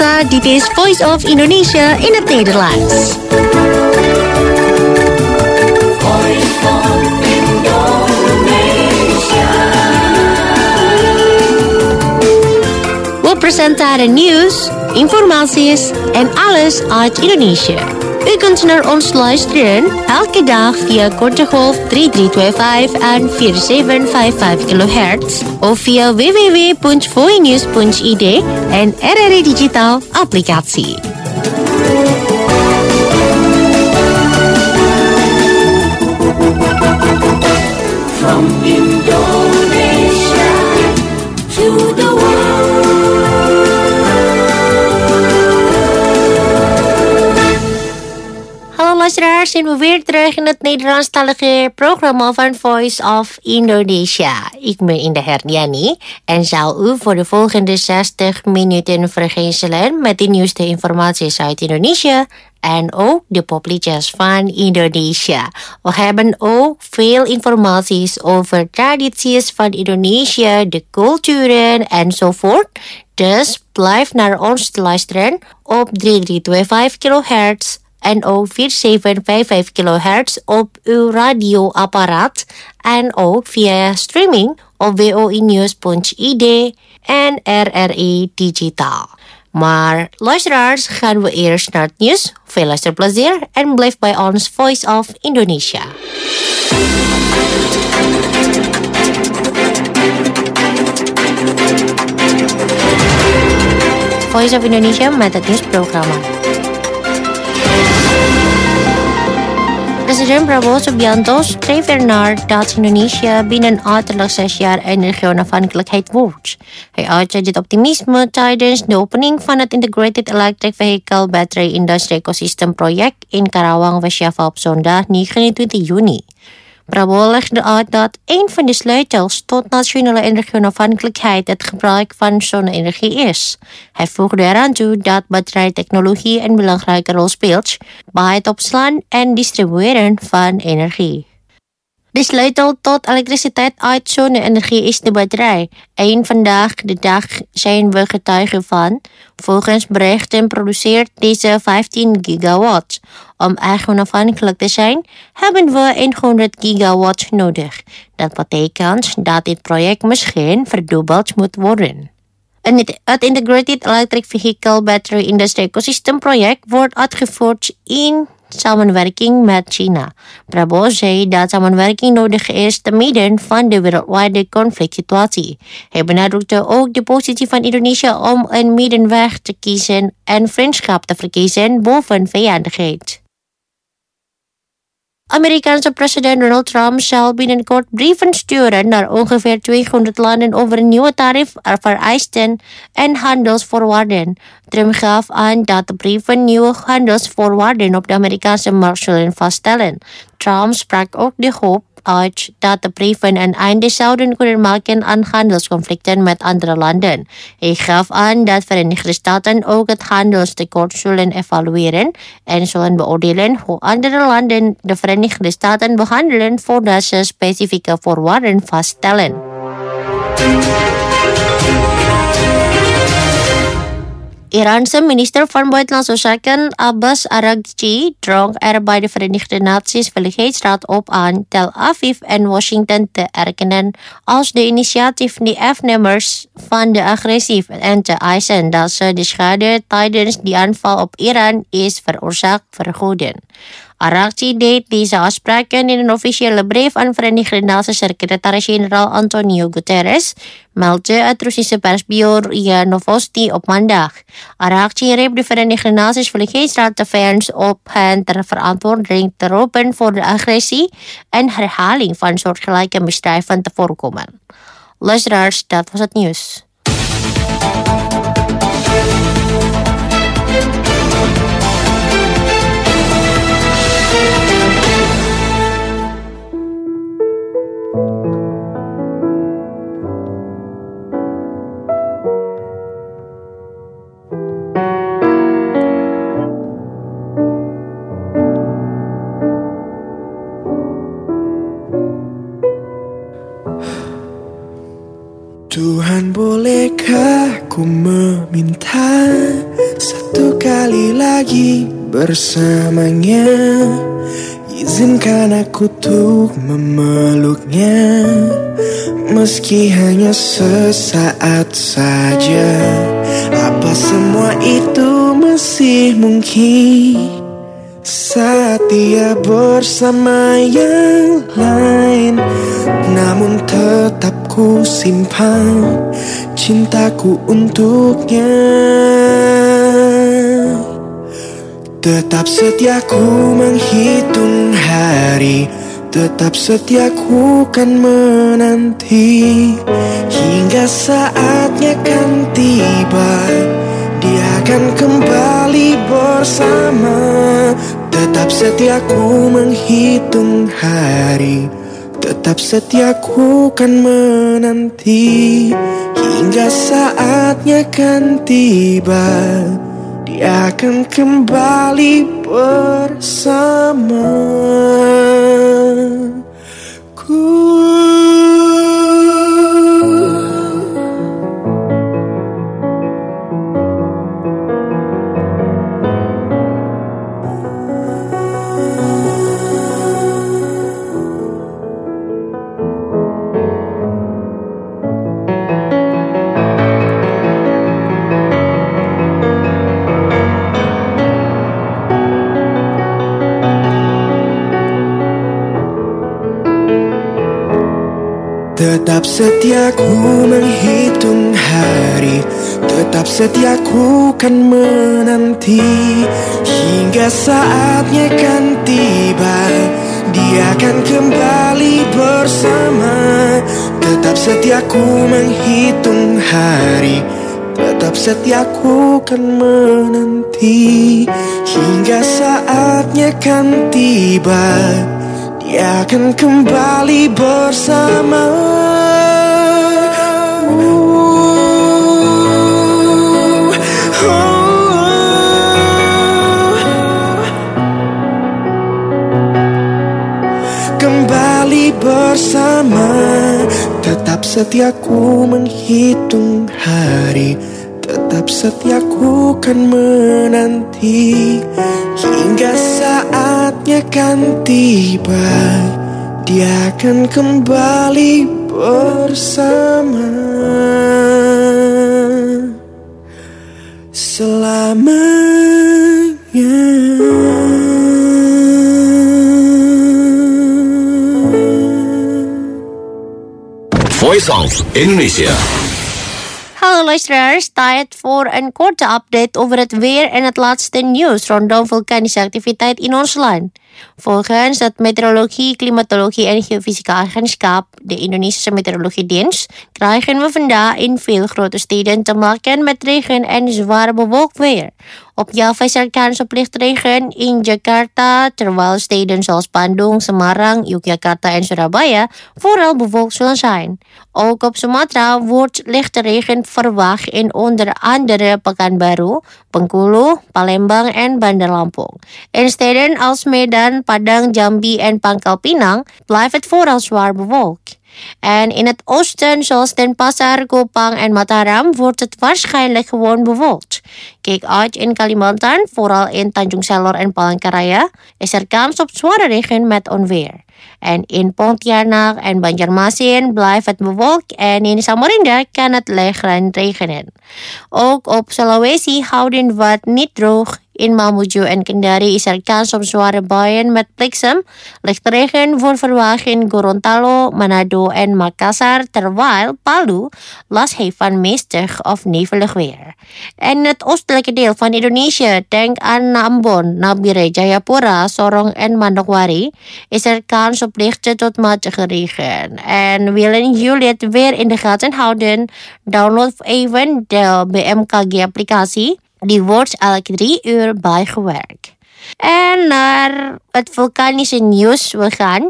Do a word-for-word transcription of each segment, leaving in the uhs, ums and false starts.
Prabosa, dit is Voice of Indonesia in het Nederlands. Voice of Indonesia. We presenteren nieuws, informaties en alles uit Indonesië. U kunt naar ons luisteren elke dag via korte golf drie drie twee vijf en vier zeven vijf vijf kilohertz of via w w w punt voinews punt i d en R R I Digital applicatie. From Indonesia to the world. Hallo luisteraars, zijn we weer terug in het Nederlandstalige programma van Voice of Indonesia. Ik ben Indah Herdiani en zal u voor de volgende zestig minuten vergezellen met de nieuwste informaties uit Indonesië en ook de popliedjes van Indonesia. We hebben ook veel informaties over tradities van Indonesië, de culturen enzovoort. Dus blijf naar ons luisteren op drie drie twee vijf kilohertz. En ook vier zeven vijf vijf kilohertz op uw radioapparaat. En ook via streaming op w o i news punt i d en R R I Digital. Maar luisteraars, gaan we eerst naar het nieuws. Veel luisterplezier en blijf bij ons Voice of Indonesia. Voice of Indonesia met het nieuwsprogramma. Presiden Prabowo Subianto streeft ernaar dat Indonesia binnen uiterlijk zes jaar energie-onafhankelijkheid wordt. Hij uitte dit optimisme tijdens de opening van het Integrated Electric Vehicle Battery Industry Ecosystem project in Karawang, West-Java op zondag negenentwintig juni. Prabowo legde uit dat een van de sleutels tot nationale energie-onafhankelijkheid het gebruik van zonne-energie is. Hij voegde eraan toe dat batterijtechnologie een belangrijke rol speelt bij het opslaan en distribueren van energie. De sleutel tot elektriciteit uit zonne-energie is de batterij. En vandaag de dag zijn we getuigen van. Volgens berichten produceert deze vijftien gigawatt. Om echt onafhankelijk te zijn, hebben we honderd gigawatt nodig. Dat betekent dat dit project misschien verdubbeld moet worden. Het Integrated Electric Vehicle Battery Industry Ecosystem project wordt uitgevoerd in samenwerking met China. Prabowo zei dat samenwerking nodig is te midden van de wereldwijde conflictsituatie. Hij benadrukte ook de positie van Indonesië om een middenweg te kiezen en vriendschap te verkiezen boven vijandigheid. Amerikaanse president Donald Trump zal binnenkort brieven sturen naar ongeveer tweehonderd landen over nieuwe tariefvereisten en handelsvoorwaarden. Trump gaf aan dat de brieven nieuwe handelsvoorwaarden op de Amerikaanse markt zullen vaststellen. Trump sprak ook de hoop uit dat de brieven een einde zouden kunnen maken aan handelsconflicten met andere landen. Hij gaf aan dat Verenigde Staten ook het handelstekort zullen evalueren en zullen beoordelen hoe andere landen de Verenigde Staten behandelen voordat ze specifieke voorwaarden vaststellen. Iraanse minister van Buitenlandse Zaken Abbas Araghchi drong er bij de Verenigde Naties Veiligheidsraad op aan Tel Aviv en Washington te erkennen als de initiatiefnemers van de agressie en te eisen dat ze de schade tijdens die aanval op Iran is veroorzaakt vergoeden. Araghchi deed deze afspraken in een officiële brief aan Verenigde Naties secretaris-generaal Antonio Guterres, meldde het Russische persbureau R I A Novosti op maandag. Araghchi riep de Verenigde Naties Veiligheidsraad tevens op hen ter verantwoording te roepen voor de agressie en herhaling van soortgelijke misdrijven te voorkomen. Luisteraars, dat was het nieuws. Tuhan boleh lagi bersamanya. Izinkan aku untuk memeluknya, meski hanya sesaat saja. Apa semua itu masih mungkin saat dia bersama yang lain? Namun tetap ku simpan cintaku untuknya. Tetap setia ku menghitung hari, tetap setia ku kan menanti, hingga saatnya kan tiba, dia akan kembali bersama. Tetap setia ku menghitung hari, tetap setia ku kan menanti, hingga saatnya kan tiba, dia akan kembali bersama ku. Tetap setia ku menghitung hari, tetap setia ku kan menanti, hingga saatnya kan tiba, dia akan kembali bersama. Tetap setia ku menghitung hari, tetap setia ku kan menanti, hingga saatnya kan tiba, dia akan kembali bersama. Kembali bersama. Tetap setia ku menghitung hari, tetap setia ku kan menanti, hingga saatnya kan tiba, dia akan kembali bersama selamanya. Voice of Indonesia. Hallo luisteraars, tijd voor een korte update over het weer en het laatste nieuws rondom vulkanische activiteit in ons land. Volgens het Meteorologie, Klimatologie en Geofysica Agentschap, de Indonesische Meteorologiedienst, krijgen we vandaag in veel grote steden te maken met regen en zwaar bewolkt weer. Op Java is er kans op lichtregen in Jakarta, terwijl steden zoals Bandung, Semarang, Yogyakarta en Surabaya vooral bewolkt zullen zijn. Ook op Sumatra wordt lichte regen verwacht in onder andere Pekanbaru, Bengkulu, Palembang en Bandar Lampung. In steden als Medan, Padang, Jambi en Pangkal Pinang blijft het vooral zwaar bewolkt. En in het oosten, zoals Denpasar, Kupang en Mataram, wordt het waarschijnlijk gewoon bewolkt. Kijk uit in Kalimantan, vooral in Tanjung Selor en Palangkaraya, is er kans op zware regen met onweer. En in Pontianak en Banjarmasin blijft het bewolkt en in Samarinda kan het licht regenen. Ook op Sulawesi houden we het niet droog. In Mamuju en Kendari is er kans op zware buien met bliksem. Lichtregen wordt verwacht in Gorontalo, Manado en Makassar, terwijl Palu last heeft van mistig of nevelig weer. En het oostelijke deel van Indonesië, denk aan Ambon, Nabire, Jayapura, Sorong en Manokwari, is er kans op lichte tot matige regen. En willen jullie het weer in de gaten houden? Download even de B M K G-applicatie. Die wordt elke drie uur bijgewerkt. En naar het vulkanische nieuws we gaan.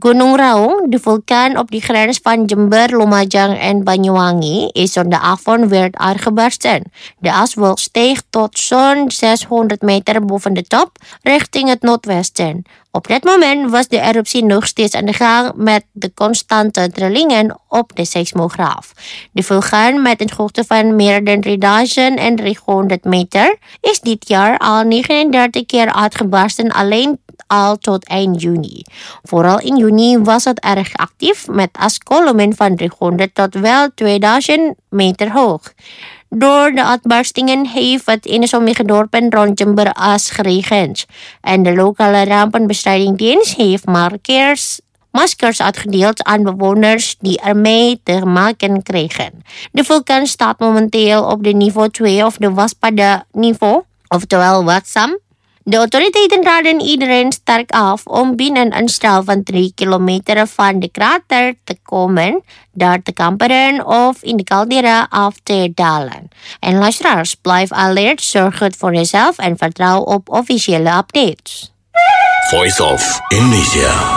Gunung Raung, de vulkaan op de grens van Jember, Lumajang en Banyuwangi, is zondagavond weer uitgebarsten. De aswolk steeg tot zo'n zeshonderd meter boven de top, richting het noordwesten. Op dit moment was de eruptie nog steeds aan de gang met de constante trillingen op de seismograaf. De vulkaan met een hoogte van meer dan drieduizend driehonderd meter is dit jaar al negenendertig keer uitgebarsten, alleen al tot eind juni. Vooral in juni was het erg actief met askolmen van driehonderd tot wel tweeduizend meter hoog. Door de uitbarstingen heeft het in sommige dorpen rond Jember as geregend. En de lokale rampenbestrijdingdienst heeft markers, maskers uitgedeeld aan bewoners die ermee te maken kregen. De vulkaan staat momenteel op de niveau twee of de waspada niveau, oftewel waakzaam. De autoriteiten raden iedereen sterk af om binnen een straal van drie kilometer van de krater te komen, daar te kamperen of in de caldera af te dalen. En luisteraars, blijf alert, zorg goed voor jezelf en vertrouw op officiële updates. Voice of Indonesia.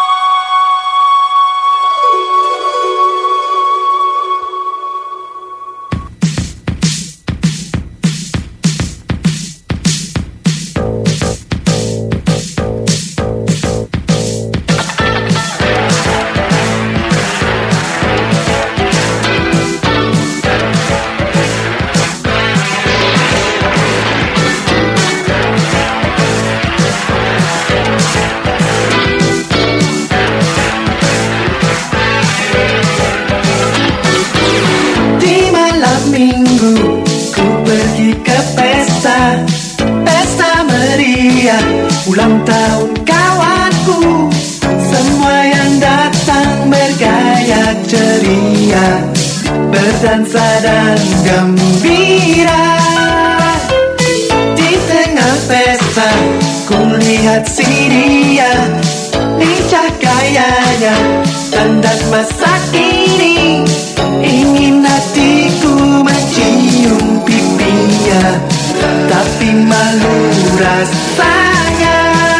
Ulang tahun kawanku, semua yang datang bergaya ceria, berdansa dan gembira. Di tengah pesta, ku lihat si dia, lincah gayanya, dandan masa kini, ingin hatiku mencium pipinya, tapi malu rasanya.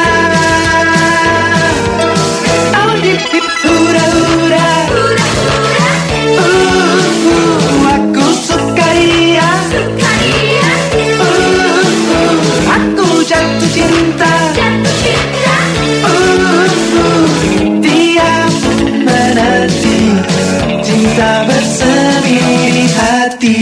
Oh, dip dip hura hura, uh, uh, aku suka dia, uh, uh, aku jatuh cinta, uh, uh, dia menanti cinta bersemi di hati.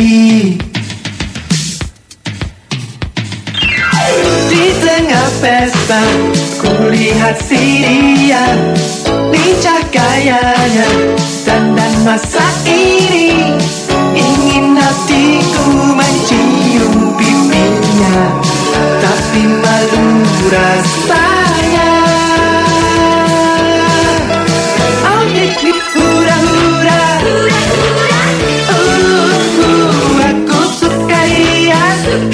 Pesta, ku lihat si dia, lincah gayanya, dandan masa ini, ingin hatiku mencium pipinya, tapi malu rasanya. Oh, dip dip hura hura, uh, uh, aku suka dia,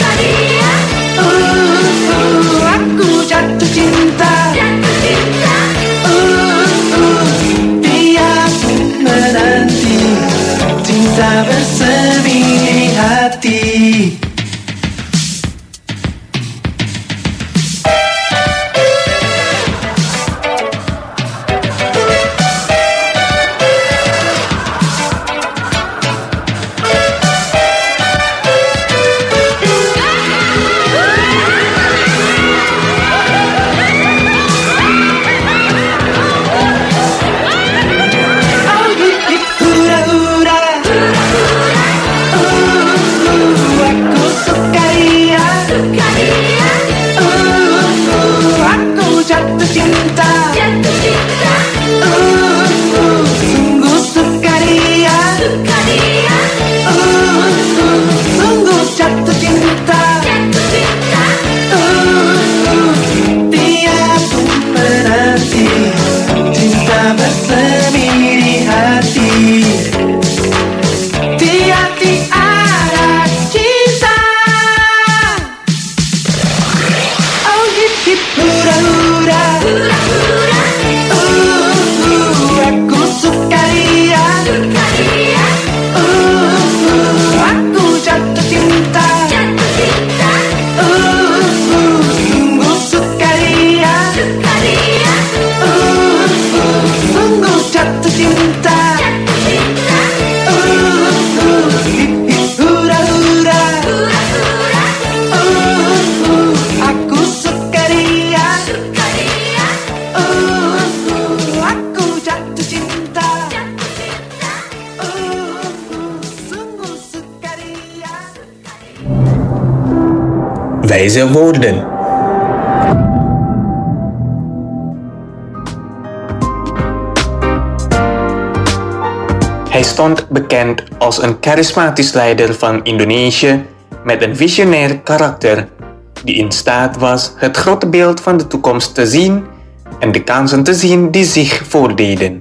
aku jatuh cinta, uh, uh, dia menanti cinta bersemi di hati. Wijze woorden. Hij stond bekend als een charismatisch leider van Indonesië met een visionair karakter die in staat was het grote beeld van de toekomst te zien en de kansen te zien die zich voordeden.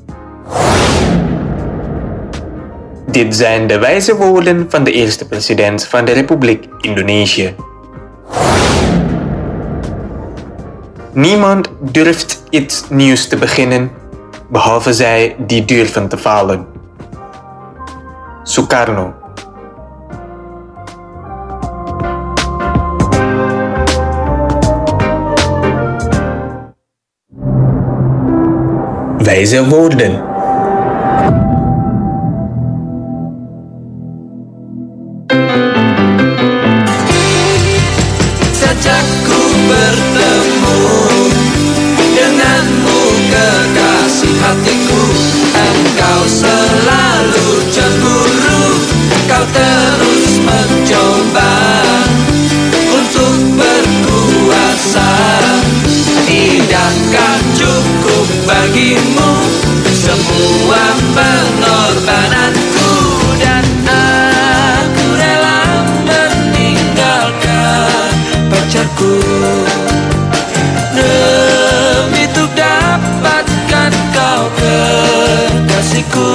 Dit zijn de wijze woorden van de eerste president van de Republiek Indonesië. Niemand durft iets nieuws te beginnen, behalve zij die durven te falen. Soekarno. Wijze woorden. Sejak ku bertemu denganmu kekasih hatiku, engkau selalu cemburu, kau terus mencoba untuk berkuasa. Tidakkah cukup bagimu semua pengorbananku, dan aku rela meninggalkan pacarku demi untuk dapatkan kau kekasihku.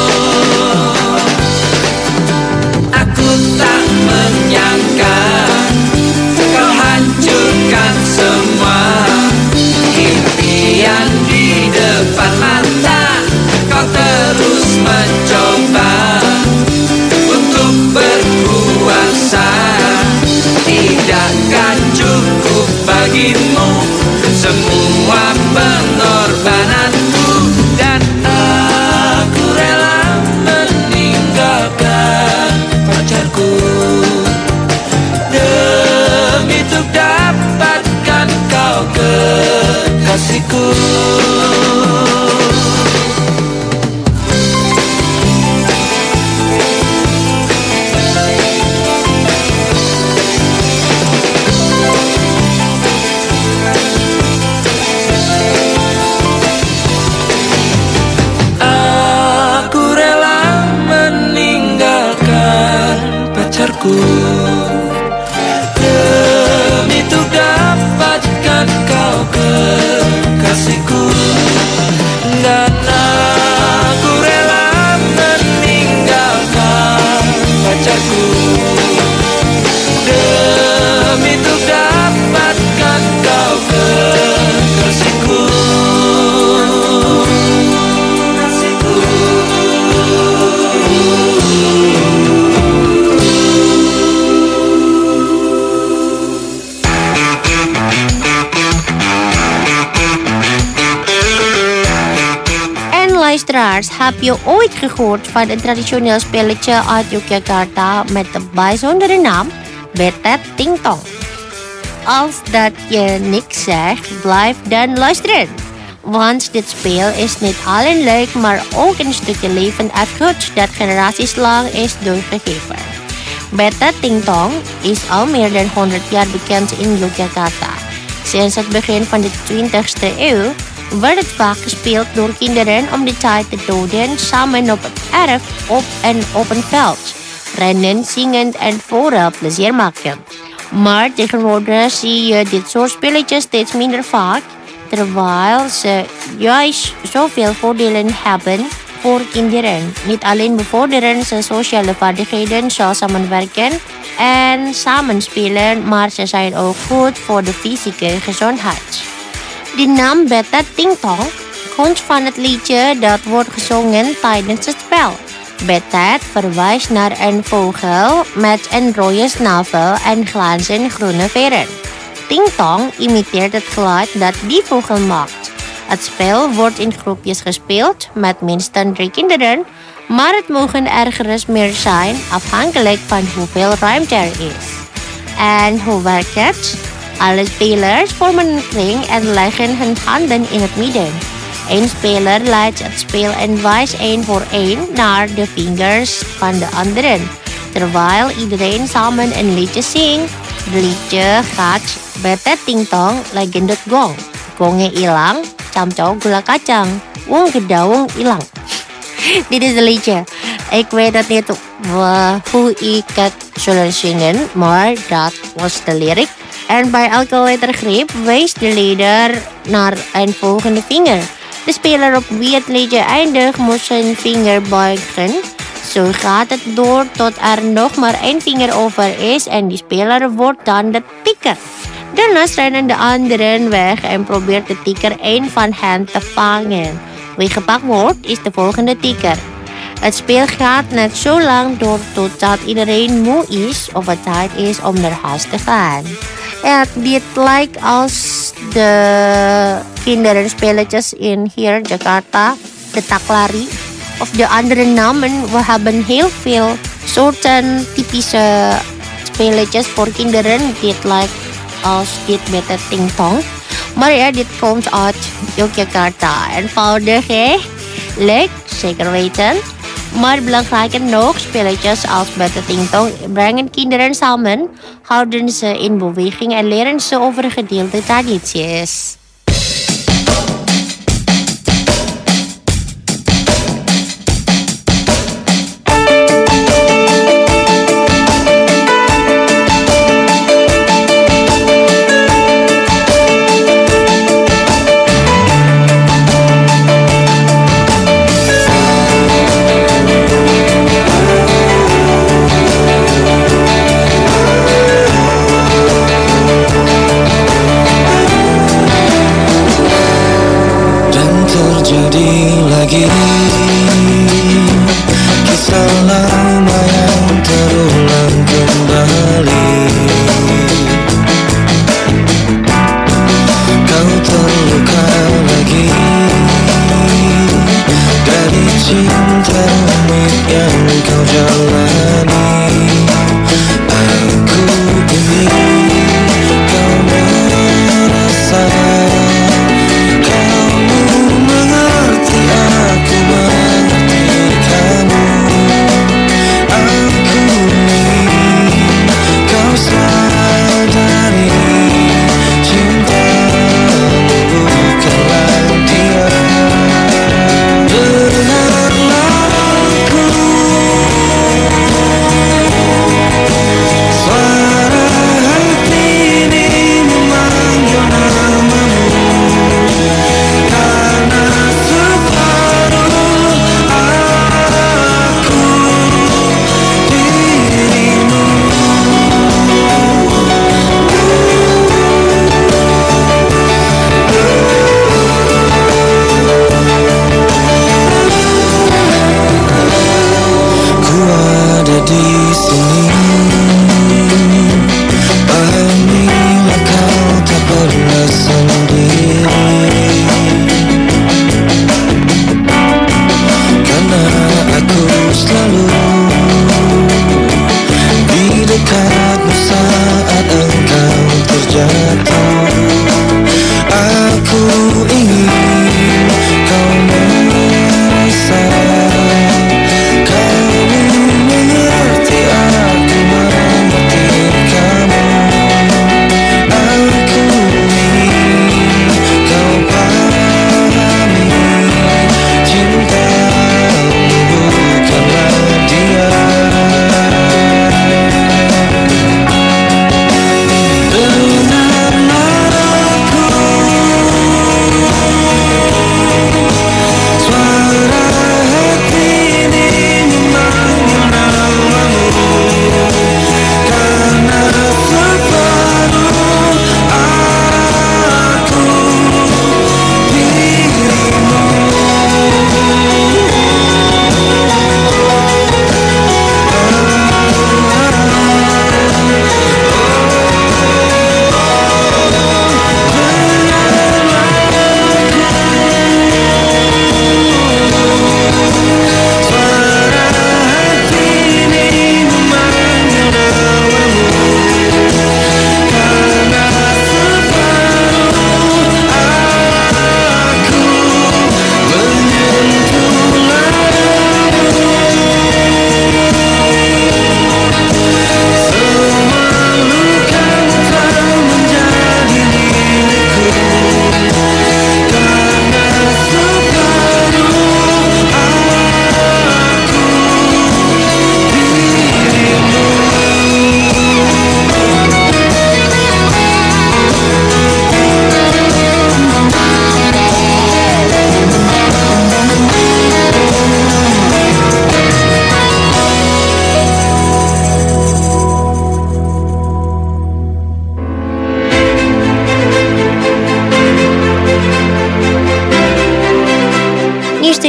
Aku tak menyangka kau hancurkan semua impian di depan mata. Kau terus mencoba untuk berkuasa. Tidakkah cukup bagimu semua pengorbananku, dan aku rela meninggalkan pacarku demi untuk dapatkan kau kekasihku. Demi untuk dapatkan kau kekasihku, dan aku rela meninggalkan pacarku demi untuk dapatkan kau kekasihku. Luisteraars, heb je ooit gehoord van een traditioneel spelletje uit Yogyakarta met de bijzondere naam Betet Ting Tong? Als dat je niks zegt, blijf dan luisteren. Want dit spel is niet alleen leuk, maar ook een stukje levend erfgoed dat generaties lang is doorgegeven. Betet Ting Tong is al meer dan honderd jaar bekend in Yogyakarta. Sinds het begin van de twintigste eeuw werd het vaak gespeeld door kinderen om de tijd te doden samen op het erf op en op een veld. Rennen, zingen en vooral plezier maken. Maar tegenwoordig zie je dit soort spelletjes steeds minder vaak, terwijl ze juist zoveel voordelen hebben voor kinderen. Niet alleen bevorderen ze sociale vaardigheden zoals samenwerken en samenspelen, maar ze zijn ook goed voor de fysieke gezondheid. De naam Betet Ting Tong komt van het liedje dat wordt gezongen tijdens het spel. Betet verwijst naar een vogel met een rode snavel en glanzende groene veren. Ting Tong imiteert het geluid dat die vogel maakt. Het spel wordt in groepjes gespeeld met minstens drie kinderen, maar het mogen er gerust meer zijn afhankelijk van hoeveel ruimte er is. En hoe werkt het? Alle spelers vormen een kring en leggen hun handen in het midden. Eén speler leidt het spel en wijst één voor één naar de vingers van de anderen. Terwijl iedereen samen een liedje zingt, De liedje gaat bete tingtong legendut gong. Gongnya hilang, camcau gula kacang. Wong gedawung hilang. Dit is de liedje. Ik weet dat niet uh, hoe ik het zullen zingen, maar dat was de lyric. En bij elke lettergreep wijst de leider naar een volgende vinger. De speler op wie het liedje eindigt moet zijn vinger buigen. Zo gaat het door tot er nog maar één vinger over is en die speler wordt dan de tikker. Daarna rennen de anderen weg en probeert de tikker één van hen te vangen. Wie gepakt wordt is de volgende tikker. Het spel gaat net zo lang door totdat iedereen moe is of het tijd is om naar huis te gaan. Ja, dit lijkt als de kinderspelletjes in hier Jakarta, de taklari of de andere namen. We hebben heel veel soorten typische spelletjes voor kinderen. Dit lijkt als dit met het tingtong. Maar ja, dit komt uit Yogyakarta. Eenvoudig hè? Leuk, zeker weten. Maar belangrijker nog, spelletjes als met de tingtong brengen kinderen samen, houden ze in beweging en leren ze over gedeelde tradities. Kisah lama yang terulang kembali. Kau terluka lagi dari cinta rumit yang kau jalani. Aku ingin kau merasa kamu mengerti aku.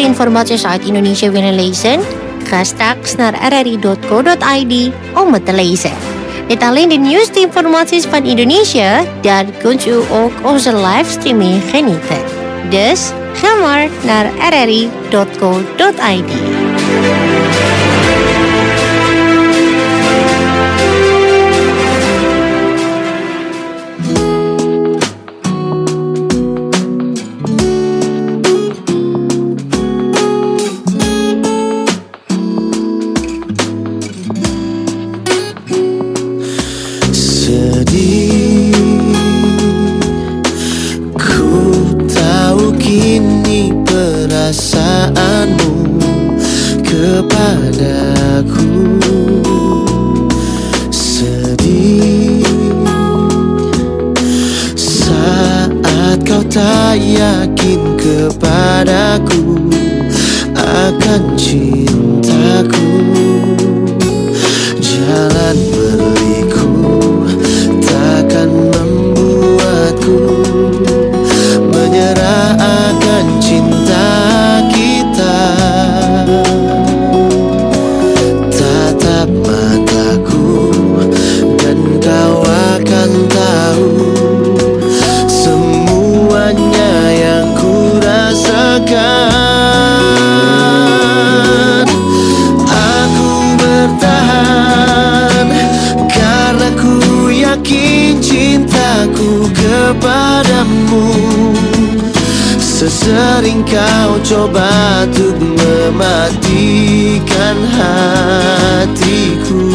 informaties uit Indonesië willen lezen? Ga straks naar r r i dot co dot i d om het te lezen. Niet alleen de nieuwste informaties van Indonesië, daar kunt u ook onze livestreaming genieten. Dus ga maar naar r r i dot co dot i d. Tak yakin kepadaku akan cintaku, jalan berliku takkan membuatku menyerah akan cinta kita. Tatap mataku dan kau akan tahu yang ku rasakan. Aku bertahan karena ku yakin cintaku kepadamu. Sesering kau coba untuk mematikan hatiku,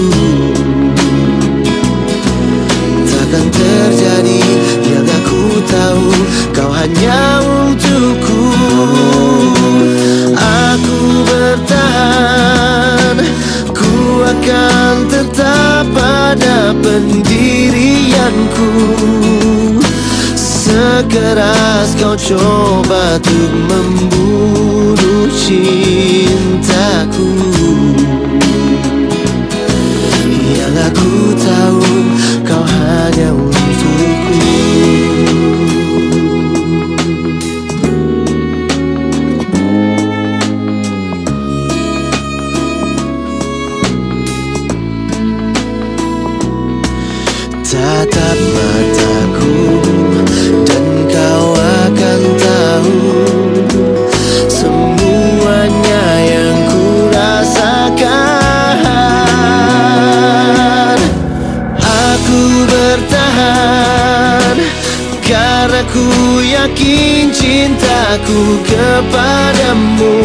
takkan terjadi yang aku tahu, kau hanya untukku. Aku bertahan, ku akan tetap pada pendirianku. Sekeras kau coba untuk membunuh cintaku, yang aku tahu kau hanya untukku. Tatap mataku dan kau akan tahu semuanya yang ku rasakan. Aku bertahan karena ku yakin cintaku kepadamu.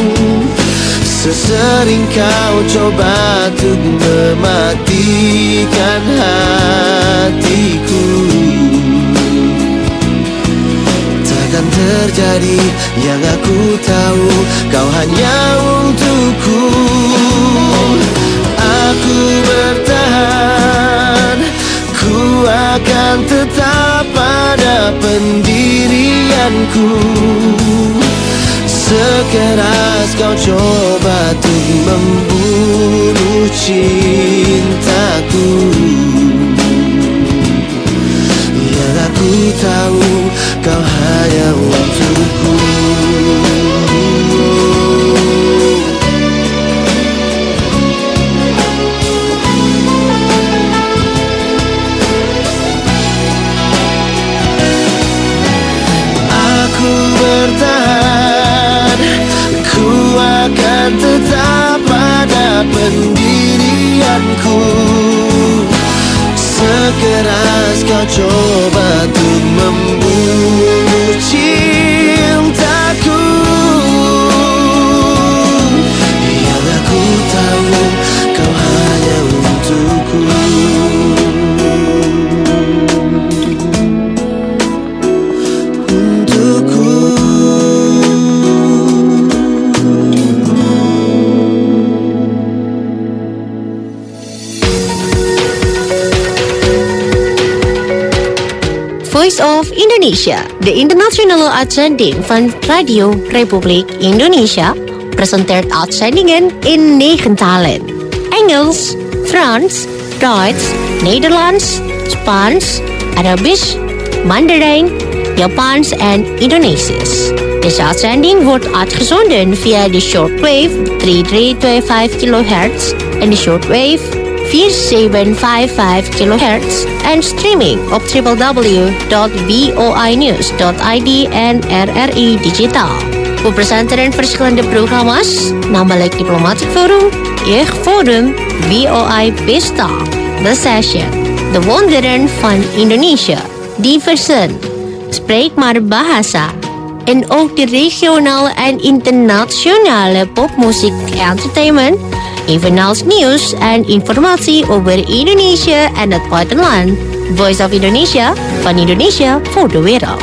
Sesering kau coba untuk mematikan hatiku, takkan terjadi yang aku tahu, kau hanya untukku. Aku bertahan, ku akan tetap pada pendirianku. Sekeras kau coba untuk membunuh cintaku, yang aku tahu kau hanya untukku. Aku bertahan, ku akan tetap pada pendirianku. Sekeras kau coba untuk membunuh cintaku, yang aku tahu kau hanya untukku. Voice of Indonesia, de internationale uitzending van Radio Republiek Indonesia, presenteert uitzendingen in negen talen: Engels, Frans, Duits, Nederlands, Spaans, Arabisch, Mandarin, Japans en Indonesisch. Deze uitzending wordt uitgezonden via de shortwave drie drie twee vijf kilohertz en de shortwave vier zeven vijf vijf kilohertz en streaming op w w w punt v o i news punt i d en R R I Digitaal. We presenteren verschillende programma's, namelijk Diplomatic Forum, Jeugd Forum, V O I Pista, The Session, De Wonderen van Indonesië, Diversen, Spreek maar Bahasa, en ook de regionale en internationale popmuziek entertainment, evenals nieuws en informatie over Indonesië en het buitenland. Voice of Indonesia, van Indonesië voor de wereld.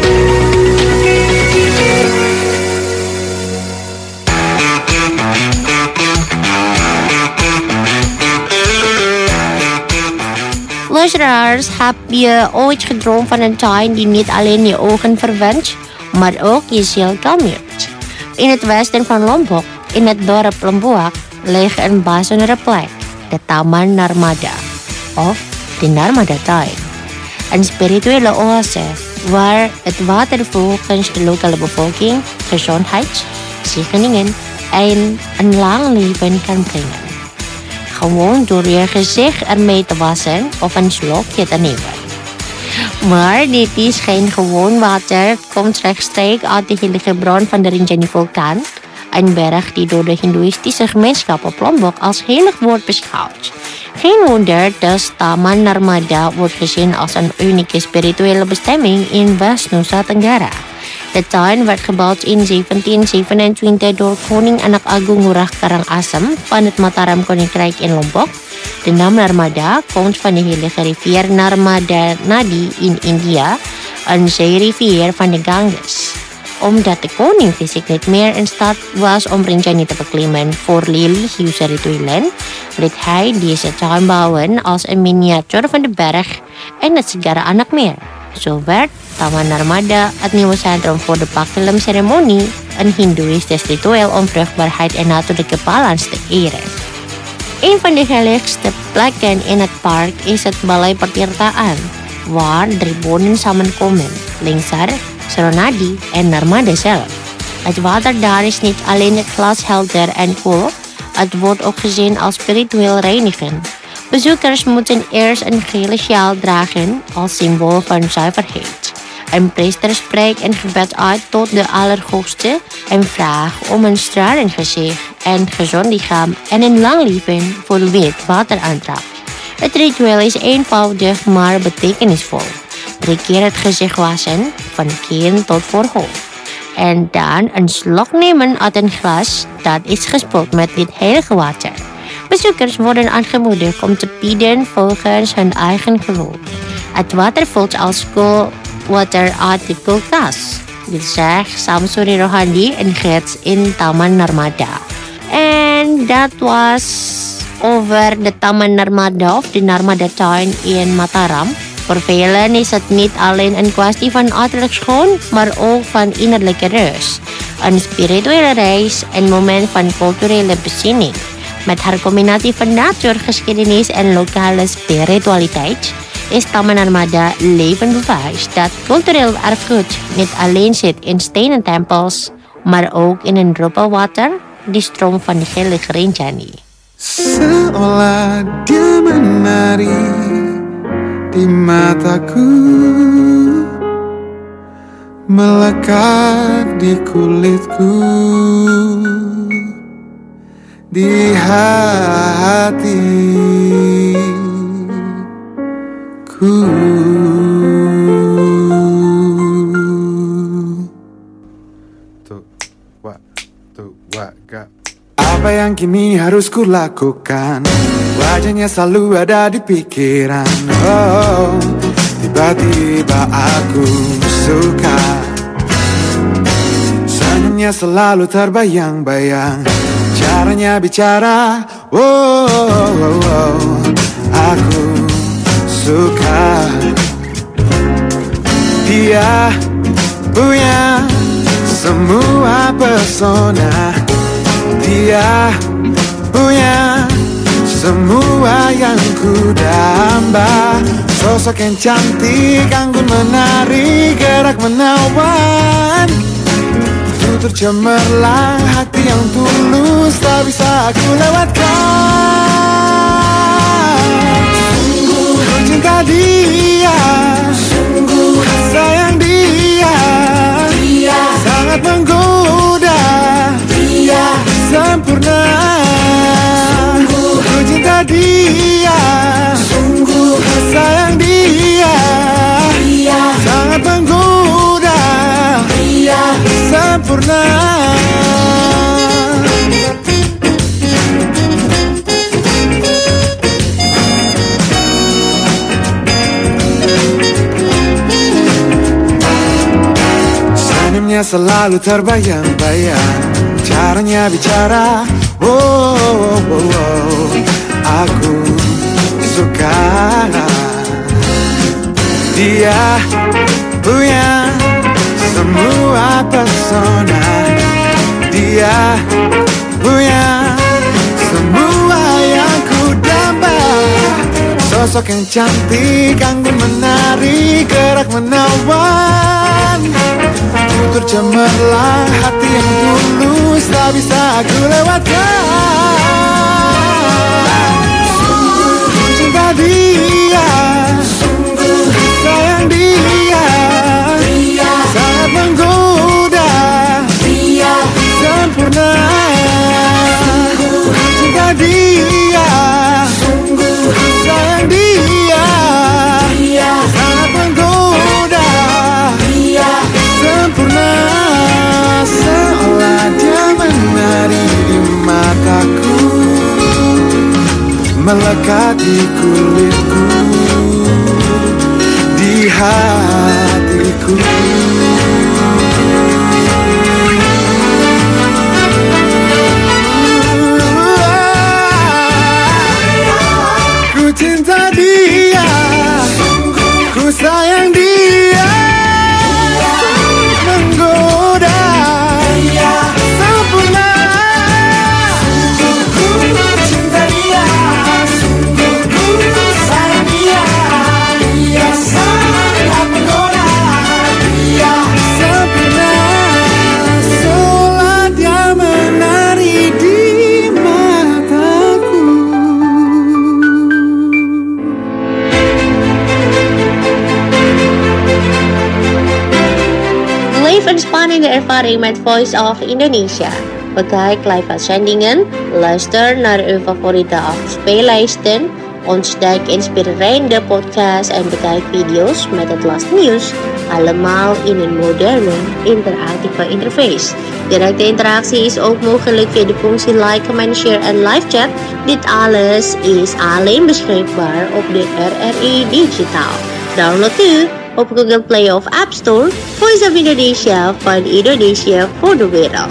Luisteraars, heb je ooit gedroomd van een tuin die niet alleen je ogen verwent, maar ook je ziel kalmeert? In het westen van Lombok, in het dorp Lembuak, ligt een bijzondere plek, de Taman Narmada, of de Narmada-tuin. Een spirituele oase waar het water volgens de lokale bevolking gezondheid, zegeningen en een lang leven kan brengen. Gewoon door je gezicht ermee te wassen of een slokje te nemen. Maar dit is geen gewoon water, het komt rechtstreeks uit de heilige bron van de Rinjani-vulkaan, een berg die door de hindoeïstische gemeenschap op Lombok als heilig wordt beschouwd. Geen wonder dat Taman Narmada wordt gezien als een unieke spirituele bestemming in West-Nusa Tenggara. De tuin werd gebouwd in zeventien zevenentwintig door koning anak agung Ngurah Karangasem van het Mataram Koninkrijk in Lombok. De naam Narmada komt van de heilige rivier Narmada Nadi in India, een zeerivier van de Ganges. Omdat de koning fysiek niet meer in staat was om Rinjani te beklimmen voor religieuze rituelen, liet hij deze tuin bouwen als een miniatuur van de berg en het Segara Anakmeer. Zo werd Taman Narmada het nieuwe centrum voor de Pakilam-ceremonie, een hindoeïstisch ritueel om vruchtbaarheid en natuurlijke balans te eren. Een van de heiligste plekken in het park is het Balai Pertirtaan, waar drie boden samenkomen, Lingsar, Seronadi en Narmada zelf. Het water daar is niet alleen glashelder en koel, het wordt ook gezien als spiritueel reinigend. Bezoekers moeten eerst een gele sjaal dragen als symbool van zuiverheid. Een priester spreekt een gebed uit tot de Allerhoogste en vraagt om een stralend gezicht en gezond lichaam en een lang leven voor wie het water aantrekt. Het ritueel is eenvoudig maar betekenisvol. Drie keer het gezicht wassen, van kin tot voorhoofd. En dan een slok nemen uit een glas dat is gespuld met dit heilige water. Bezoekers worden aangemoedigd om te bidden volgens hun eigen geloof. Het water voelt als koelwater uit de koelkast. Dit zegt Samsuri Rohandi en gids in Taman Narmada. En dat was over de Taman Narmada of de Narmada-tuin in Mataram. Voor velen is het niet alleen een kwestie van uiterlijk schoon, maar ook van innerlijke rust. Een spirituele reis en moment van culturele bezinning. Met haar combinatie van natuur, geschiedenis en lokale spiritualiteit is Taman Narmada levend bewijs dat cultureel erfgoed niet alleen zit in stenen tempels, maar ook in een druppel water, die stroom van de heilige Rinjani. Seolah dia menari di mataku, melekat di kulitku, di hatiku. Tuh, wa, tuh, wa, ga. Apa yang kini harus kulakukan? Wajahnya selalu ada di pikiran. Oh, tiba-tiba aku suka. Senyumnya selalu terbayang-bayang. Caranya bicara, oh, oh, oh, oh. Aku suka. Dia punya semua pesona. Dia punya semua yang ku damba. Sosok yang cantik, anggun menari, gerak menawan. tutur cemerlang hati yang tulus tak bisa aku lewatkan. Sungguh ku cinta dia, sungguh ku sayang dia, dia sangat menggoda, dia sempurna. Sungguh ku cinta dia, sungguh ku sayang dia, dia sangat menggoda, dia sempurna. Senyumnya selalu terbayang-bayang, caranya bicara, oh, oh, oh, oh. Aku suka. Dia punya semua pesona, dia punya semua yang ku damba. Sosok yang cantik, anggun menari, gerak menawan, tutur cemerlang hati yang tulus tak bisa aku lewatkan. Sungguh ku cinta dia, sungguh ku sayang dia, dia sangat menggoda, dia sempurna. Sungguh ku cinta dia, sungguh ku sayang dia, dia sangat menggoda, dia sempurna. Seolah dia menari di mataku, melekat di kulitku, di hatiku. Ku cinta dia, ku sayang dia, menggoda, sempurna. Ku cinta dia, sungguh ku sayang dia, dia sangat menggoda, dia sempurna. Seolah dia menari di mataku. Live en spannende ervaring met Voice of Indonesia. Bekijk live uitzendingen, luister naar uw favoriete afspeellijsten, ontdek inspirerende podcasts en bekijk video's met het laatste nieuws. Allemaal in een moderne, interactieve interface. Directe interactie is ook mogelijk via de functie like, comment, share en live chat. Dit alles is alleen beschikbaar op de R R I Digitaal. Download nu op Google Play of App Store. Voice of Indonesia van Indonesia voor de wereld.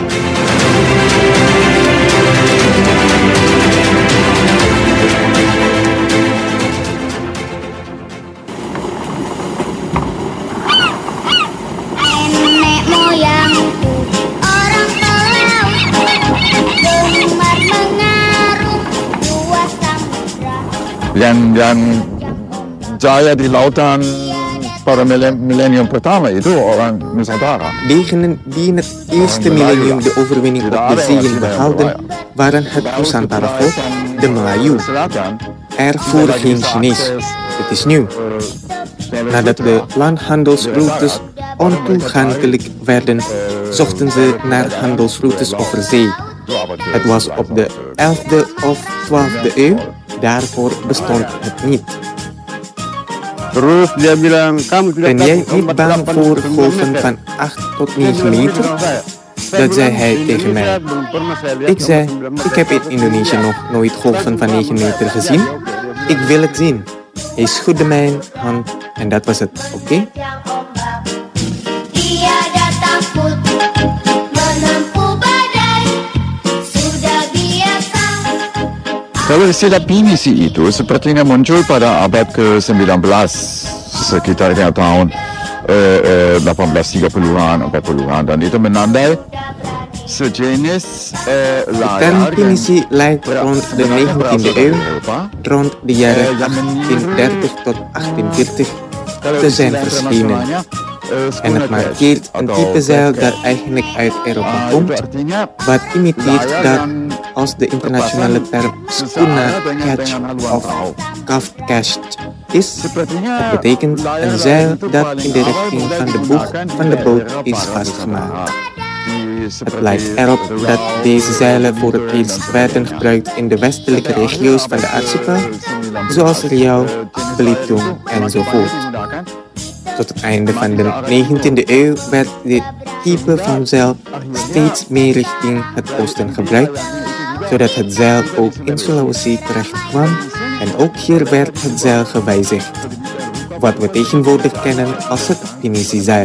Nenek moyangku orang pelaut, gemar mengarung luas samudra. Yang yang jaya di lautan pada millennium pertama itu orang Nusantara. Degenen die in het eerste millennium de overwinning op de zeeën behaalden, waren het Nusantara-volk, de Melayu. Er voerde geen Chinees. Het is nieuw. Nadat de landhandelsroutes ontoegankelijk werden, zochten ze naar handelsroutes over zee. Het was op de elfde of twaalfde eeuw, daarvoor bestond het niet. Terus dia bilang, kamu tidak Ben jij niet bang voor golven van acht tot negen meter? Dat zei hij tegen mij. Ik zei, ik heb in Indonesië nog nooit golven van negen meter gezien. Ik wil het zien. Hij schudde mijn hand en dat was het, oké? Okay? Tiada takut menempuh badai, sudah biasa. Kalau istilah pinisi itu sepertinya muncul pada abad ke sembilan belas, sekitar tahun eh, eh, delapan belas tiga puluhan, empat puluhan, dan itu menandai sejenis eh, De term pinisi leidt rond de negentiende eeuw, rond de jaren achttienhonderddertig tot achttienveertig, te zijn verschenen. En het markeert een type zeil dat eigenlijk uit Europa komt, wat imiteert dat als de internationale term schooner catch of kaftkast is. Het betekent een zeil dat in de richting van de boeg van de boot is vastgemaakt. Het lijkt erop dat deze zeilen voor het eerst werden gebruikt in de westelijke regio's van de archipel, zoals Riau, Belitung enzovoort. Tot het einde van de negentiende eeuw werd dit type van zeil steeds meer richting het oosten gebruikt, zodat het zeil ook in Sulawesi terecht kwam en ook hier werd het zeil gewijzigd, wat we tegenwoordig kennen als het Pinisi-zeil.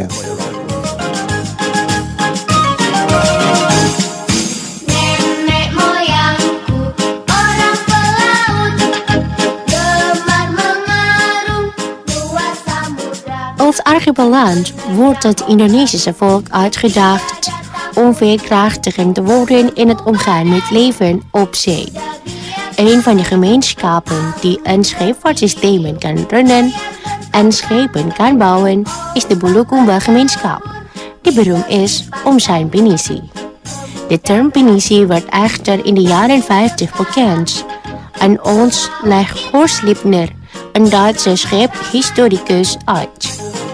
Nenek moyangku orang pelaut, gemar mengarung luas samudra. Als archipeland wordt het Indonesische volk uitgedaagd om veerkrachtiger te worden in het omgaan met leven op zee. Een van de gemeenschappen die een scheepvaartsysteem kan runnen en schepen kan bouwen is de Bulukumba-gemeenschap, die beroemd is om zijn Pinisi. De term Pinisi werd echter in de jaren vijftig bekend en ons legt Horst Lippner, een Duitse scheephistoricus, uit.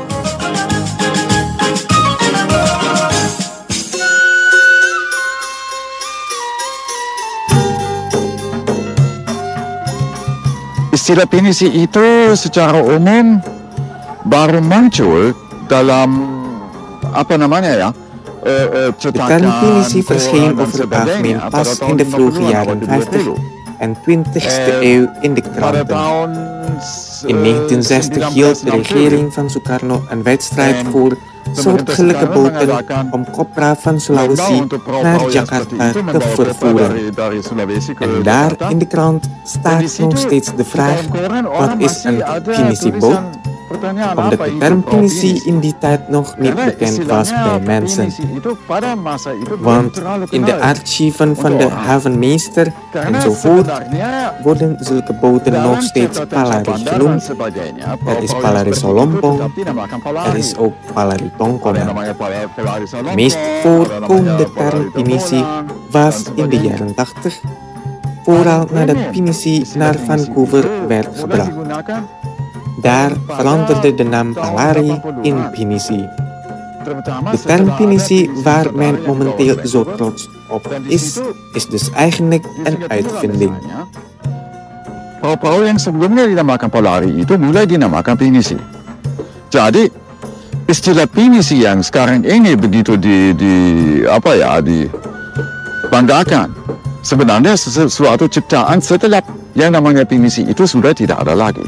Istilah Pinisi itu secara umum baru muncul dalam apa namanya ya? De term Pinisi verscheen over het algemeen pas in de vroege jaren vijftig en twintigste eeuw in de kranten. In negentien zestig hield de regering van Sukarno een wedstrijd voor soortgelijke boten om kopra van Sulawesi naar Jakarta te vervoeren. En daar in de krant staat nog steeds de vraag: wat is een Pinisi-boot? Omdat de term Pinisi in die tijd nog niet bekend was bij mensen. Want in de archieven van de havenmeester enzovoort worden zulke boten nog steeds Palari genoemd. Er is Palari Solompong, er is ook Palari Tongkongan. De meest voorkomende term Pinisi was in de jaren tachtig, vooral nadat Pinisi naar Vancouver werd gebracht. Daar veranderde de naam Palari in Pinisi. De term Pinisi, waar men momenteel zo trots op is, is dus eigenlijk een uitvinding. Perahu yang sebelumnya dinamakan Palari itu mulai dinamakan Pinisi. Jadi istilah Pinisi yang sekarang ini begitu di, di apa ya dibanggakan, sebenarnya sesuatu ciptaan setelah yang namanya Pinisi itu sudah tidak ada lagi.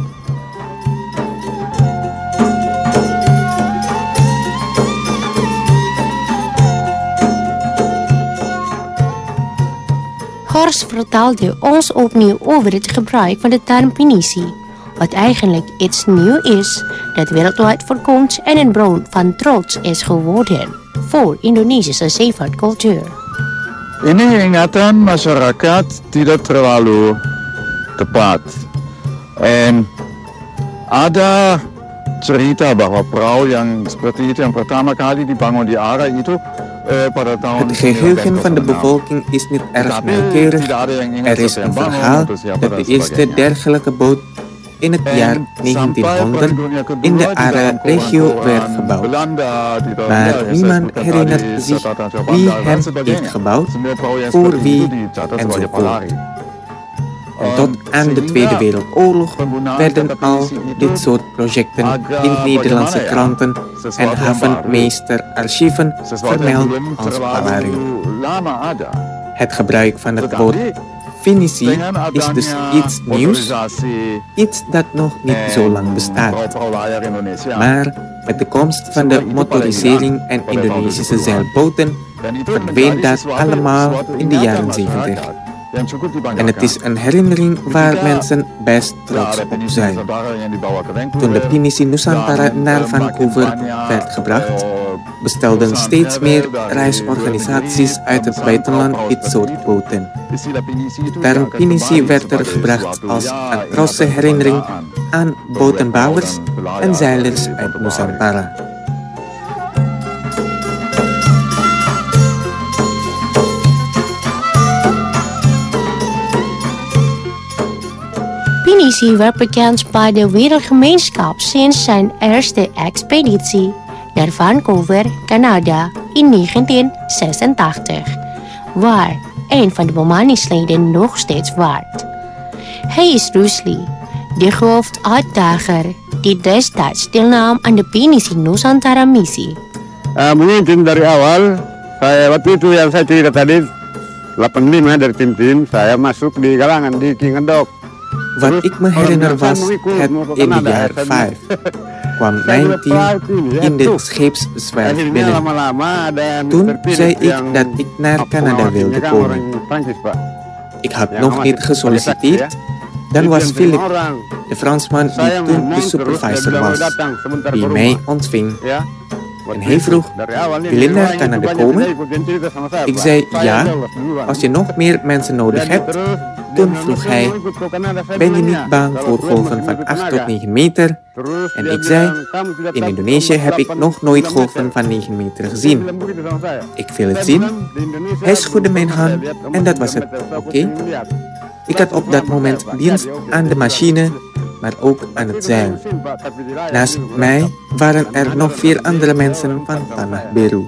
Horst vertelde ons opnieuw over het gebruik van de term Pinisi, wat eigenlijk iets nieuws is dat wereldwijd voorkomt en een bron van trots is geworden voor Indonesische zeevaartcultuur. Ini ingatan masyarakat tidak terlalu tepat. En ada cerita bahwa perahu yang seperti itu yang pertama kali dibangun di Ara itu Het geheugen van de bevolking is niet erg nauwkeurig. Er is een verhaal dat de eerste dergelijke boot in het jaar negentienhonderd in de Ara-regio werd gebouwd. Maar niemand herinnert zich wie hem heeft gebouwd, voor wie enzovoort. En tot aan de Tweede Wereldoorlog werden al dit soort projecten in Nederlandse kranten en havenmeesterarchieven vermeld als Palari. Het gebruik van het woord Pinisi is dus iets nieuws, iets dat nog niet zo lang bestaat. Maar met de komst van de motorisering en Indonesische zeilboten verdween dat allemaal in de jaren zeventig. En het is een herinnering waar mensen best trots op zijn. Toen de Pinisi Nusantara naar Vancouver werd gebracht, bestelden steeds meer reisorganisaties uit het buitenland dit soort boten. De term Pinisi werd er gebracht als een trotse herinnering aan botenbouwers en zeilers uit Nusantara. Pinisi werd bekend bij de wereldgemeenschap sinds zijn eerste expeditie naar Vancouver, Canada in negentien zesentachtig, waar een van de bemanningsleden nog steeds waart. Hij is Rusli, de hoofduitdager die destijds deelnam aan de Pinisi Nusantara missie. Uh, mungkin dari awal, saya waktu itu yang saya cerita tadi, delapan lima dari tim-tim, saya masuk di galangan di Kingendok. Wat ik me herinner was het in de jaar vijf. Kwam mijn team in de scheepswerf binnen. Toen zei ik dat ik naar Canada wilde komen. Ik had nog niet gesolliciteerd. Dan was Philip, de Fransman die toen de supervisor was, die mij ontving. En hij vroeg, wil je naar Canada komen? Ik zei ja, als je nog meer mensen nodig hebt. Toen vroeg hij, ben je niet bang voor golven van acht tot negen meter? En ik zei, in Indonesië heb ik nog nooit golven van negen meter gezien. Ik wil het zien. Hij schudde mijn hand en dat was het, oké? Okay? Ik had op dat moment dienst aan de machine, maar ook aan het zeil. Naast mij waren er nog vier andere mensen van Tanah Biru.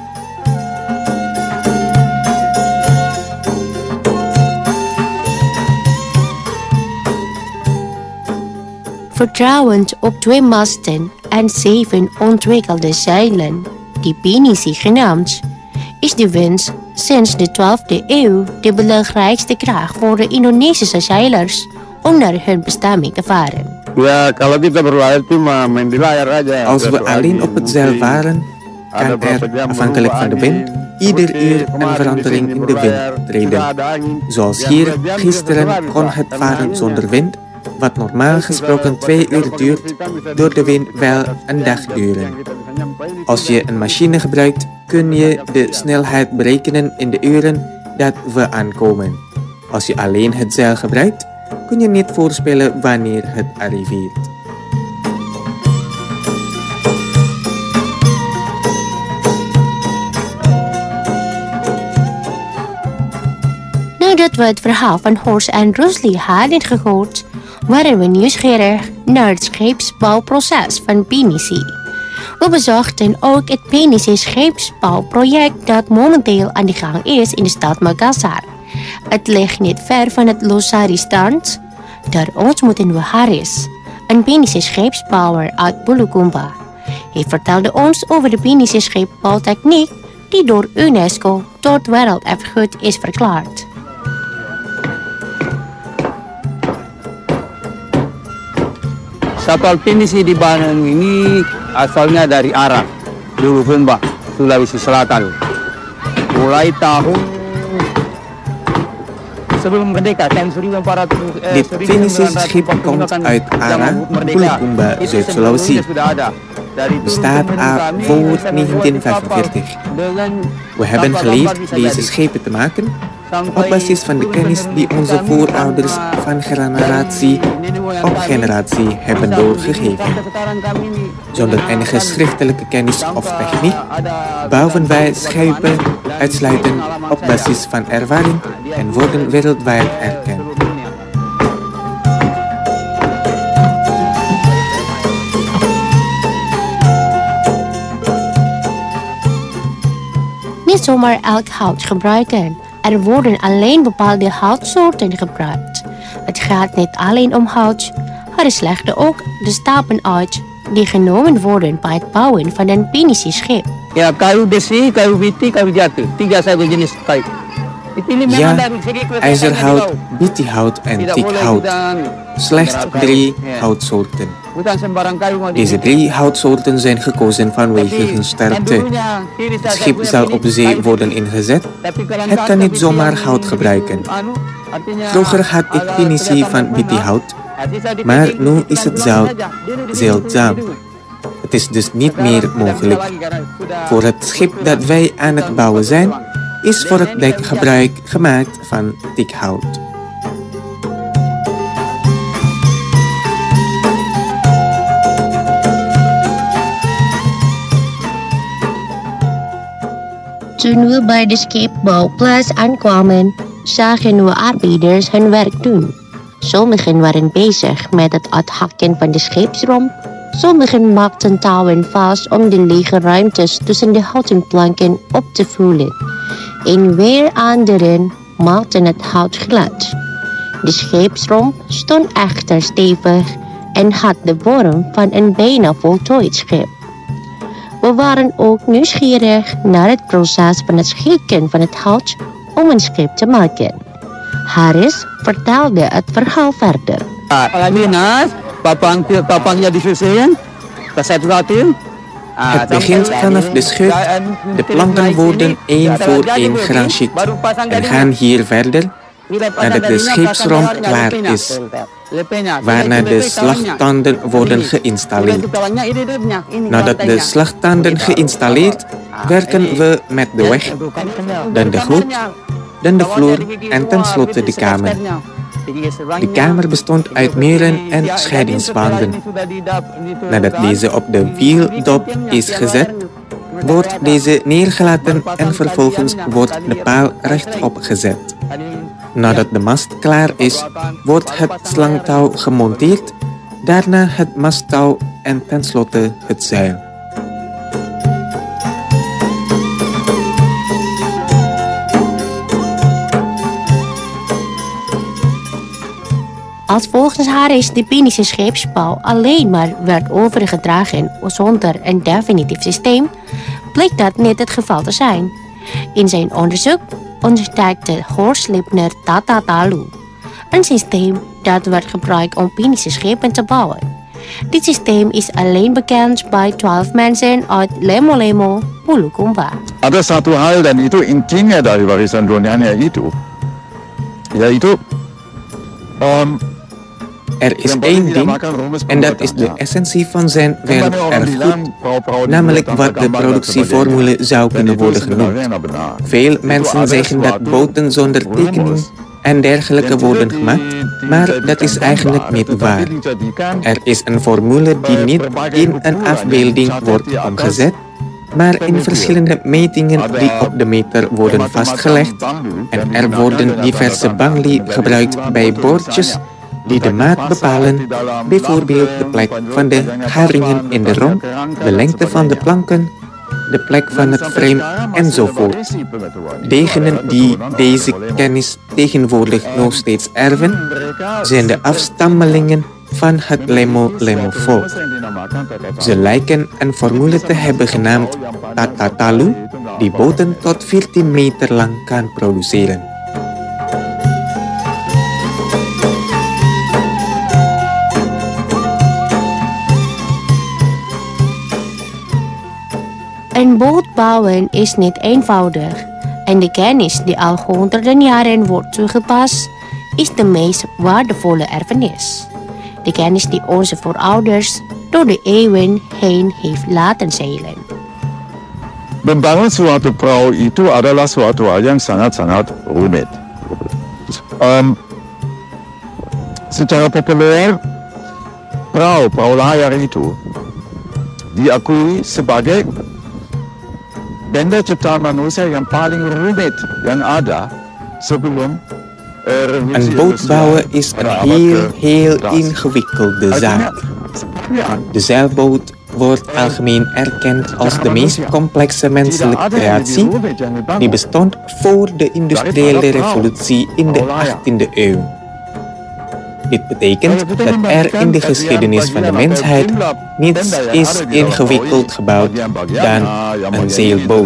Vertrouwend op twee masten en zeven ontwikkelde zeilen, die Pinisi genaamd, is de wind sinds de twaalfde eeuw de belangrijkste kracht voor de Indonesische zeilers om naar hun bestemming te varen. Ja, kalau kita berlayar cuma main di layar aja. Als we alleen op het zeil varen, kan er, afhankelijk van de wind, ieder uur een verandering in de wind treden. Zoals hier, gisteren kon het varen zonder wind, wat normaal gesproken twee uur duurt, door de wind wel een dag duren. Als je een machine gebruikt, kun je de snelheid berekenen in de uren dat we aankomen. Als je alleen het zeil gebruikt, kun je niet voorspellen wanneer het arriveert. Nadat we het verhaal van Horst en Rusli hadden gehoord, waren we nieuwsgierig naar het scheepsbouwproces van Pinisi. We bezochten ook het Pinisi scheepsbouwproject dat momenteel aan de gang is in de stad Makassar. Het ligt niet ver van het Losari-strand. Daar ontmoeten we Haris, een Pinisi scheepsbouwer uit Bulukumba. Hij vertelde ons over de Pinisi scheepsbouwtechniek die door UNESCO tot werelderfgoed is verklaard. Kapal Pinisi di Bandung ini asalnya dari Arab, Bulukumba, Sulawesi Selatan. Mulai tahun sebelum merdeka, tahun seribu empat ratus. Dit Finnische schip komt uit Ara, Bulukumba, Zuid-Sulawesi. Bestaat al voor negentien vijfenveertig. We hebben geleerd deze schepen te maken op basis van de kennis die onze voorouders van generatie op generatie hebben doorgegeven. Zonder enige schriftelijke kennis of techniek bouwen wij schepen uitsluitend op basis van ervaring en worden wereldwijd erkend. Niet zomaar elk hout gebruiken. Er worden alleen bepaalde houtsoorten gebruikt. Het gaat niet alleen om hout, er slechten ook de stappen uit die genomen worden bij het bouwen van een Pinisi schip. Ja, kayu besi, kayu biti, kayu jatu. Tiga satu jenis kayu. Ja, ijzerhout, bittihout en teakhout. Slechts drie houtsoorten. Deze drie houtsoorten zijn gekozen vanwege hun sterkte. Het schip zal op zee worden ingezet. Het kan niet zomaar hout gebruiken. Vroeger had ik Pinisi van bittihout, maar nu is het zout zeldzaam. Het is dus niet meer mogelijk. Voor het schip dat wij aan het bouwen zijn, is voor het dek gebruik gemaakt van teakhout. Toen we bij de scheepbouwplaats aankwamen, zagen we arbeiders hun werk doen. Sommigen waren bezig met het uithakken van de scheepsromp. Sommigen maakten touwen vast om de lege ruimtes tussen de houten planken op te vullen. En weer anderen maakten het hout glad. De scheepsromp stond echter stevig en had de vorm van een bijna voltooid schip. We waren ook nieuwsgierig naar het proces van het schikken van het hout om een schip te maken. Haris vertelde het verhaal verder. Alinas, papang papangnya disusun, kesatuatin. Het begint vanaf de schut. De planken worden één voor één gerangeerd en gaan hier verder nadat de scheepsromp klaar is, waarna de slagtanden worden geïnstalleerd. Nadat de slagtanden geïnstalleerd, werken we met de weg, dan de gloed, dan de vloer en tenslotte de kamer. De kamer bestond uit muren en scheidingswanden. Nadat deze op de wieldop is gezet, wordt deze neergelaten en vervolgens wordt de paal rechtop gezet. Nadat de mast klaar is, wordt het slangtouw gemonteerd, daarna het masttouw en tenslotte het zeil. Als volgens Haris de Penische scheepsbouw alleen maar werd overgedragen zonder een definitief systeem, bleek dat niet het geval te zijn. In zijn onderzoek ontdekte Horst Lipner Tata Talu, een systeem dat werd gebruikt om Penische schepen te bouwen. Dit systeem is alleen bekend bij twaalf mensen uit Lemo-Lemo, Bulukumba. Ada satu hal dan itu intinya dari warisan dunianya itu, yaitu um, Er is één ding en dat is de essentie van zijn werelderfgoed, namelijk wat de productieformule zou kunnen worden genoemd. Veel mensen zeggen dat boten zonder tekening en dergelijke worden gemaakt, maar dat is eigenlijk niet waar. Er is een formule die niet in een afbeelding wordt omgezet, maar in verschillende metingen die op de meter worden vastgelegd en er worden diverse bangli gebruikt bij boordjes die de maat bepalen, bijvoorbeeld de plek van de haringen in de romp, de lengte van de planken, de plek van het frame enzovoort. Degenen die deze kennis tegenwoordig nog steeds erven, zijn de afstammelingen van het Lemo-Lemo-volk. Ze lijken een formule te hebben genaamd Tata Talu, die boten tot veertien meter lang kan produceren. Een boot bouwen is niet eenvoudig en de kennis die al honderden jaren wordt toegepast, is de meest waardevolle erfenis. De kennis die onze voorouders door de eeuwen heen heeft laten zeilen. membangun suatu perahu itu adalah suatu hal yang sangat-sangat rumit. Um, secara populer, perahu perahu layar itu diakui sebagai benda ciptaan manusia yang paling rumit yang ada sebelum Een boot bouwen is een heel, heel ingewikkelde zaak. De zeilboot wordt algemeen erkend als de meest complexe menselijke creatie die bestond voor de industriële revolutie in de achttiende eeuw. Dit betekent dat er in de geschiedenis van de mensheid niets is ingewikkeld gebouwd dan een zeilboot.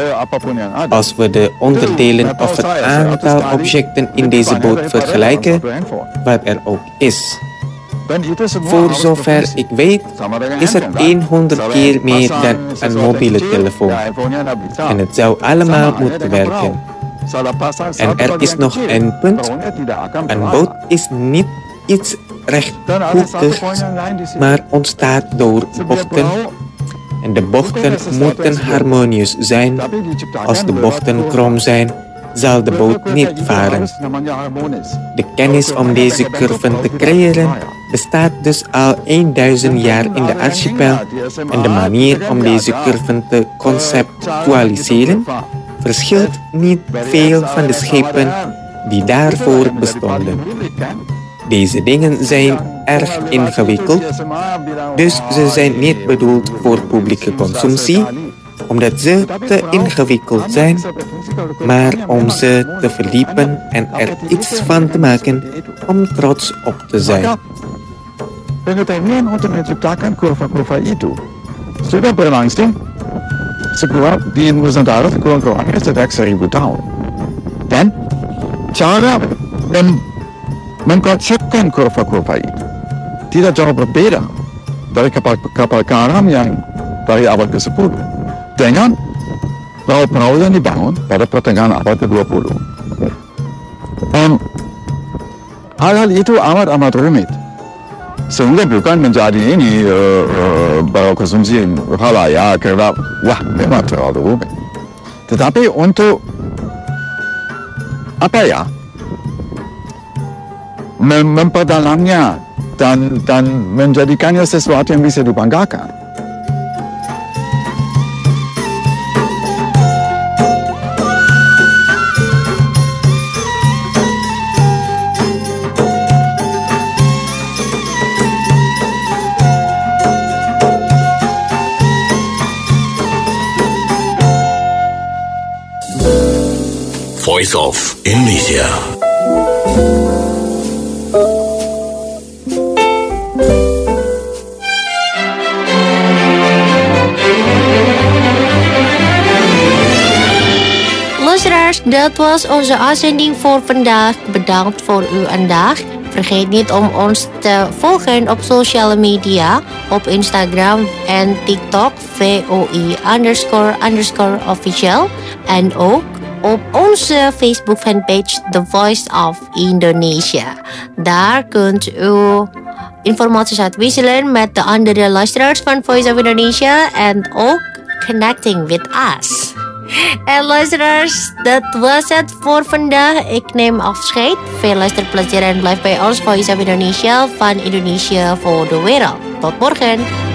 Als we de onderdelen of het aantal objecten in deze boot vergelijken, wat er ook is. Voor zover ik weet, is het honderd keer meer dan een mobiele telefoon. En het zou allemaal moeten werken. En er is nog een punt. Een boot is niet iets rechthoekigs, maar ontstaat door bochten. En de bochten moeten harmonieus zijn. Als de bochten krom zijn, zal de boot niet varen. De kennis om deze curven te creëren bestaat dus al duizend jaar in de archipel en de manier om deze curven te conceptualiseren verschilt niet veel van de schepen die daarvoor bestonden. Deze dingen zijn erg ingewikkeld, dus ze zijn niet bedoeld voor publieke consumptie, omdat ze te ingewikkeld zijn, maar om ze te verdiepen en er iets van te maken om trots op te zijn. Pengetahuan untuk menciptakan kurva-kurva itu sudah berlangsung sekuat di Nusantara kurang-kurangnya sejak seribu tahun. Dan cara mem mengkonsepkan kurva-kurva itu tidak jauh berbeda dari kapal-kapal karam yang dari abad ke sepuluh dengan perahu-perahu yang dibangun pada pertengahan abad ke dua puluh. Um, hal-hal itu amat-amat rumit. Sehingga bukan menjadi ini uh, uh, baru konsumsi halayak karena wah memang terlalu rumit. Tetapi untuk apa ya mem memperdalamnya dan dan menjadikannya sesuatu yang bisa dibanggakan. Voice of Indonesia. Luisteraars, dat was onze uitzending voor vandaag. Bedankt voor uw aandacht. Vergeet niet om ons te volgen op sociale media, op Instagram en TikTok, V O I underscore underscore official. En ook op onze Facebook fanpage The Voice of Indonesia. Daar kunt u informaties uitwisselen met de andere luisteraars van Voice of Indonesia en ook connecting with us. En luisteraars, dat was het voor vandaag. Ik neem afscheid. Veel luisterplezier en blijf bij ons Voice of Indonesia van Indonesia voor de wereld. Tot morgen.